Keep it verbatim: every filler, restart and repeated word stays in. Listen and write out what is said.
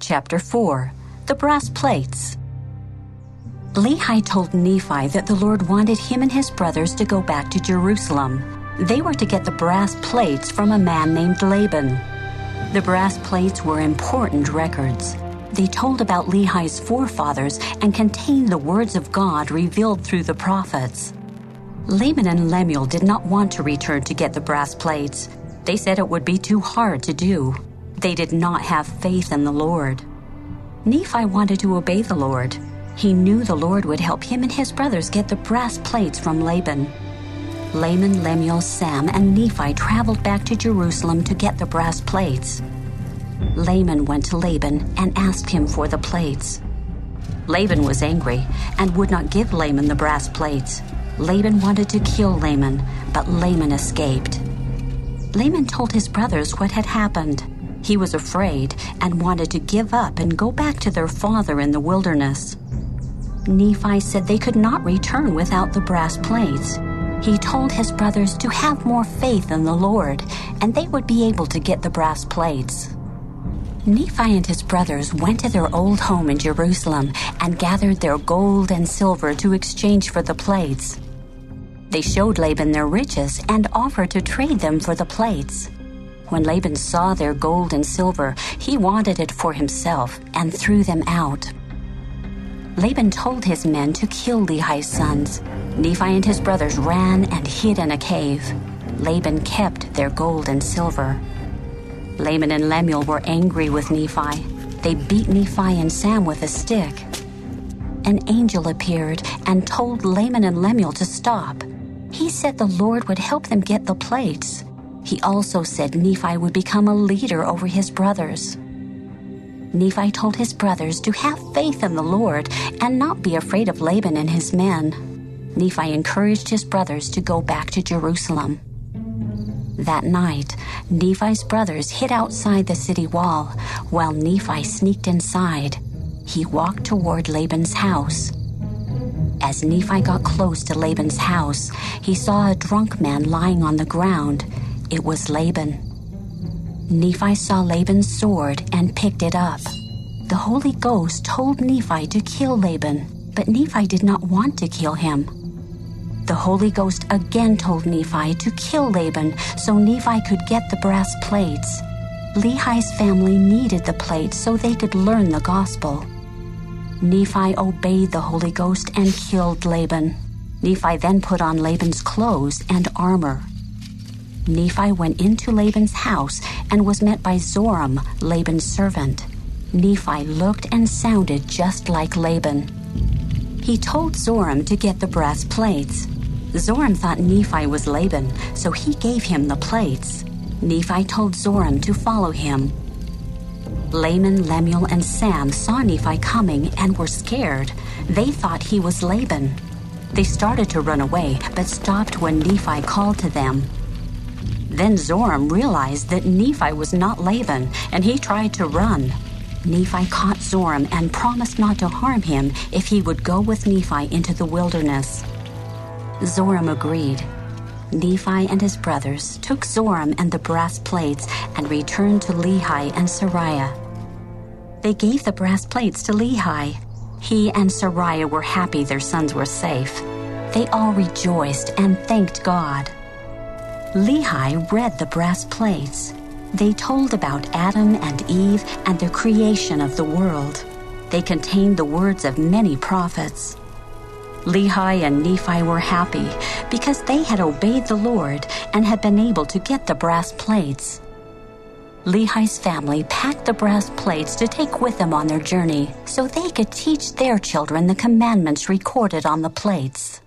Chapter four. The Brass Plates. Lehi told Nephi that the Lord wanted him and his brothers to go back to Jerusalem. They were to get the brass plates from a man named Laban. The brass plates were important records. They told about Lehi's forefathers and contained the words of God revealed through the prophets. Laban and Lemuel did not want to return to get the brass plates. They said it would be too hard to do. They did not have faith in the Lord. Nephi wanted to obey the Lord. He knew the Lord would help him and his brothers get the brass plates from Laban. Laman, Lemuel, Sam, and Nephi traveled back to Jerusalem to get the brass plates. Laman went to Laban and asked him for the plates. Laban was angry and would not give Laman the brass plates. Laban wanted to kill Laman, but Laman escaped. Laman told his brothers what had happened. He was afraid and wanted to give up and go back to their father in the wilderness. Nephi said they could not return without the brass plates. He told his brothers to have more faith in the Lord, and they would be able to get the brass plates. Nephi and his brothers went to their old home in Jerusalem and gathered their gold and silver to exchange for the plates. They showed Laban their riches and offered to trade them for the plates. When Laban saw their gold and silver, he wanted it for himself and threw them out. Laban told his men to kill Lehi's sons. Nephi and his brothers ran and hid in a cave. Laban kept their gold and silver. Laman and Lemuel were angry with Nephi. They beat Nephi and Sam with a stick. An angel appeared and told Laman and Lemuel to stop. He said the Lord would help them get the plates. He also said Nephi would become a leader over his brothers. Nephi told his brothers to have faith in the Lord and not be afraid of Laban and his men. Nephi encouraged his brothers to go back to Jerusalem. That night, Nephi's brothers hid outside the city wall while Nephi sneaked inside. He walked toward Laban's house. As Nephi got close to Laban's house, he saw a drunk man lying on the ground. It was Laban. Nephi saw Laban's sword and picked it up. The Holy Ghost told Nephi to kill Laban, but Nephi did not want to kill him. The Holy Ghost again told Nephi to kill Laban so Nephi could get the brass plates. Lehi's family needed the plates so they could learn the gospel. Nephi obeyed the Holy Ghost and killed Laban. Nephi then put on Laban's clothes and armor. Nephi went into Laban's house and was met by Zoram, Laban's servant. Nephi looked and sounded just like Laban. He told Zoram to get the brass plates. Zoram thought Nephi was Laban, so he gave him the plates. Nephi told Zoram to follow him. Laman, Lemuel, and Sam saw Nephi coming and were scared. They thought he was Laban. They started to run away, but stopped when Nephi called to them. Then Zoram realized that Nephi was not Laban, and he tried to run. Nephi caught Zoram and promised not to harm him if he would go with Nephi into the wilderness. Zoram agreed. Nephi and his brothers took Zoram and the brass plates and returned to Lehi and Sariah. They gave the brass plates to Lehi. He and Sariah were happy their sons were safe. They all rejoiced and thanked God. Lehi read the brass plates. They told about Adam and Eve and the creation of the world. They contained the words of many prophets. Lehi and Nephi were happy because they had obeyed the Lord and had been able to get the brass plates. Lehi's family packed the brass plates to take with them on their journey so they could teach their children the commandments recorded on the plates.